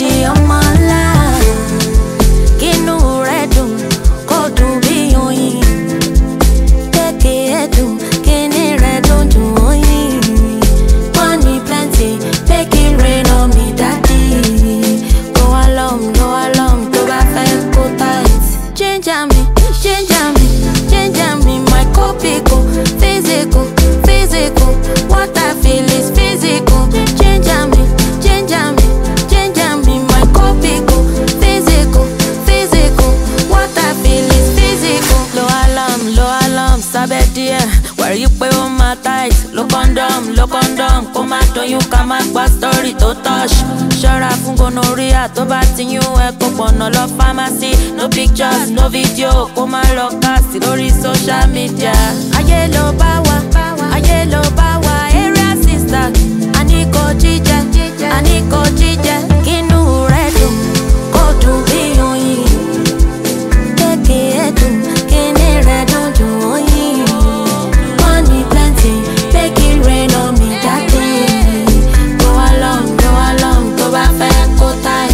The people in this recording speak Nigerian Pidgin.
body on my life. Kinu redum, go to be oyin. Take it to, kini redum to oyin. Money plenty, make it rain on me, daddy. Go along, to ba fẹ́ go tight. Change me, my copy go physical. What I feel is physical. Change me, my copy go physical. What I feel is physical. Low alarm, sabedia. Where you pay on my tight. Low condom. Come out on you, come out, what story to touch. Sure, I fun gonorrhea. To bat in you, no love pharmacy. No pictures, no video. Come out, look at story social media. A yellow power, area sister. Aniko jija. Kinu redum, go to be oyin. Take it to, kini redum to oyin. Money plenty, make it rain on me, daddy. Go along, to ba fẹ́ go tight.